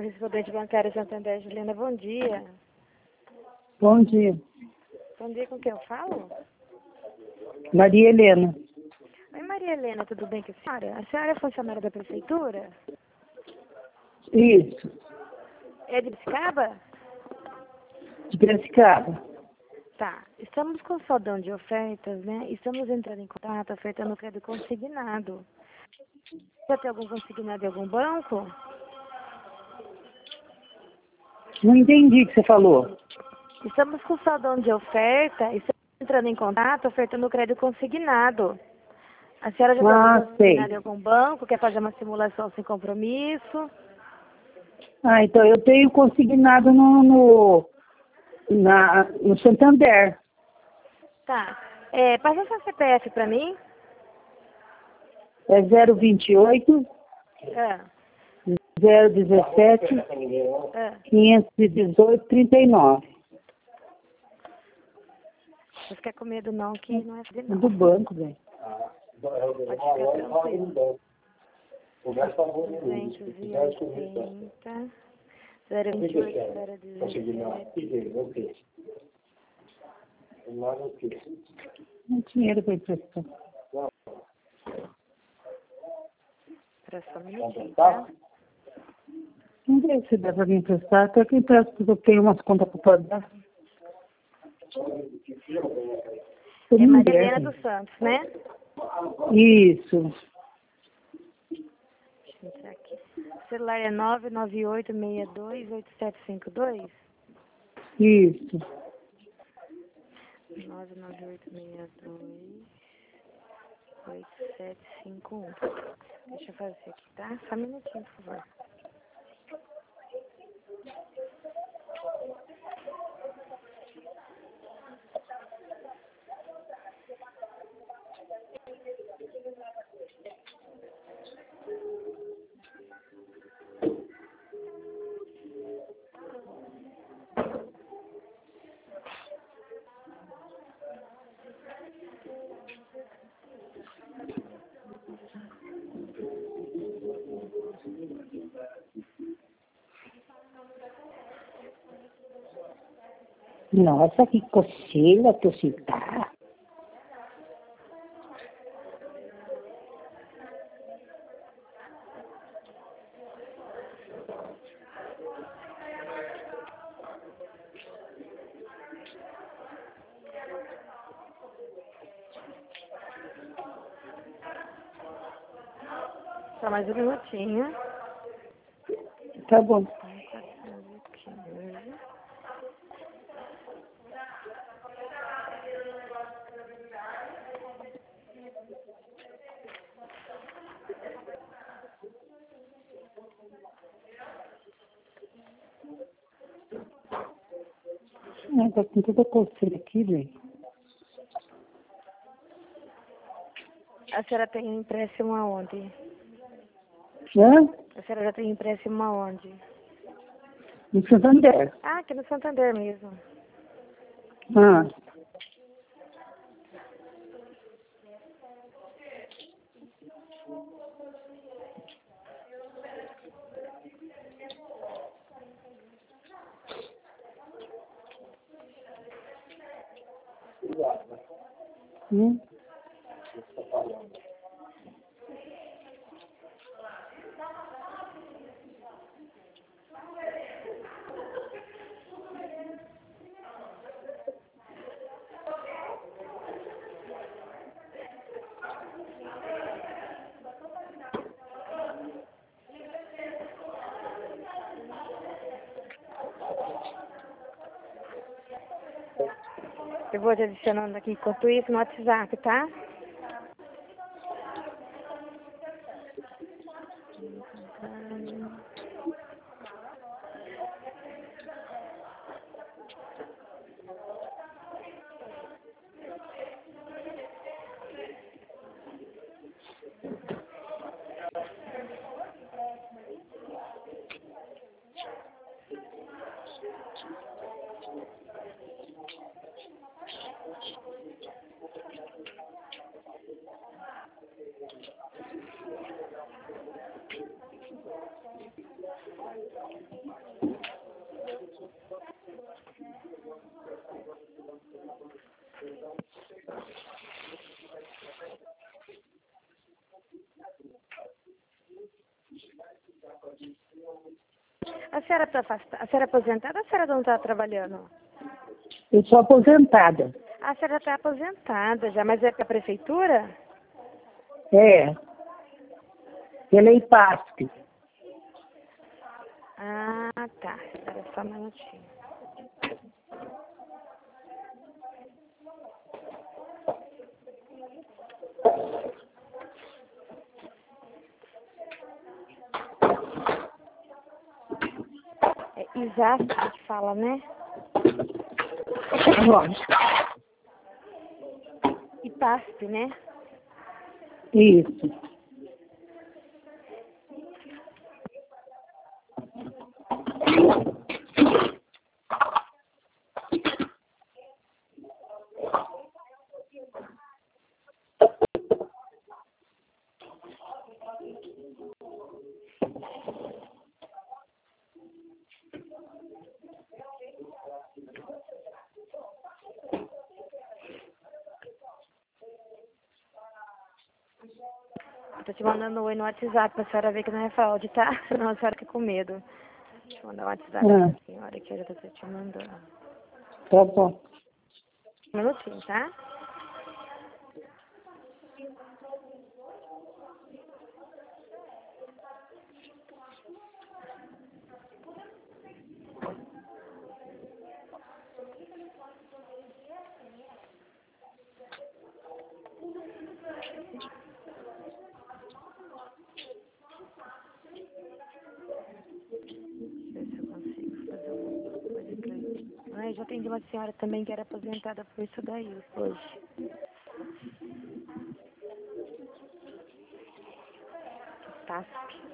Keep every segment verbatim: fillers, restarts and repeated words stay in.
correspondente bancária Santander, Juliana, bom dia. Bom dia. Bom dia, com quem eu falo? Maria Helena. Oi, Maria Helena, tudo bem com a senhora? A senhora é funcionária da prefeitura? Isso, É de Piracicaba? de Piracicaba. Tá. Estamos com saldão de ofertas, né? Estamos entrando em contato, ofertando o crédito consignado. Já tem algum consignado em algum banco? Não entendi o que você falou. Estamos com saldão de oferta, estamos entrando em contato, ofertando o crédito consignado. A senhora já tem Ah, algum consignado sei. em algum banco? Quer fazer uma simulação sem compromisso? Ah, então eu tenho consignado no, no, na, no Santander. Tá. É, passa seu C P F para mim. É zero vinte e oito, Ah, zero dezessete, ah. quinhentos e dezoito, trinta e nove. Não fica com medo não, que não é de não. Do banco, velho. Pode ficar tranquilo. duzentos e oitenta, zero vinte e oito, zero dezessete. Não dinheiro para emprestar. Espera só um minutinho, tá? Não sei se dá para me emprestar. Até que empresta, porque eu tenho umas contas para pagar. É Maria Helena dos Santos, né? Isso. Deixa eu entrar aqui. O celular é nove nove oito seis dois oito sete cinco dois? Isso. nove nove oito seis dois oito sete cinco um. Deixa eu fazer aqui, tá? Só um minutinho, por favor. Nossa, que coceira que você tá. Só mais um minutinho. Tá bom. quatrocentos e quinze. Ai, tá com toda coceira aqui, velho. A senhora tem empréstimo aonde? Hã? A senhora já tem empréstimo aonde? No Santander. Ah, aqui no Santander mesmo. Ah. Hum? Eu vou te adicionando aqui enquanto isso no WhatsApp, tá? A senhora está afastada? A senhora é aposentada ou a senhora não está trabalhando? Eu sou aposentada. A senhora está aposentada já, mas é para a prefeitura? É. Pela I P A S P. Ah, tá. Espera só um minutinho. É Isasp que fala, né? Lógico. I P A S P, né? Isso. Tô te mandando um oi no WhatsApp pra senhora ver que não é fraude, tá? Senão a senhora fica com medo. Deixa eu mandar um WhatsApp Ah. pra senhora que eu já tô te mandando. Tá bom. Um minutinho, tá? Ver se eu consigo fazer alguma coisa pra ele. Ai, já atendi uma senhora também que era aposentada por isso daí hoje. T A S P.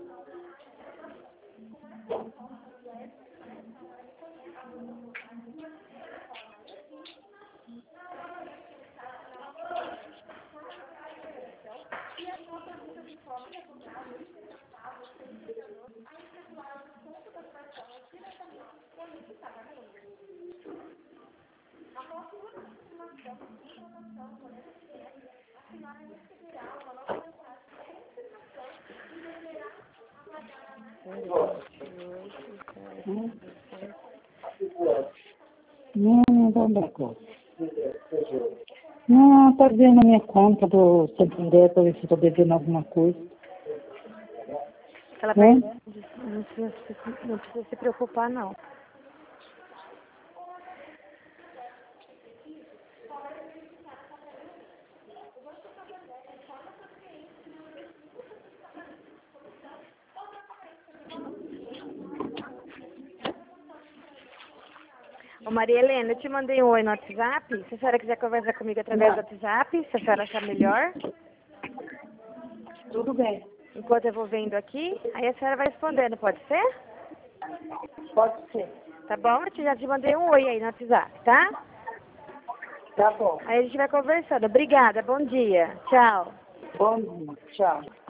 Não, não vou dar conta. Não, tá vendo a minha conta do Santander para ver se estou devendo alguma coisa. Ela É? vai... Não precisa, não precisa se preocupar, não. Ô Maria Helena, eu te mandei um oi no WhatsApp. Se a senhora quiser conversar comigo através do WhatsApp, se a senhora achar melhor, Tudo bem. enquanto eu vou vendo aqui, aí a senhora vai respondendo, pode ser? Pode ser. Tá bom? Eu te- já te mandei um oi aí no WhatsApp, tá? Tá bom. Aí a gente vai conversando. Obrigada, bom dia. Tchau. Bom dia. Tchau.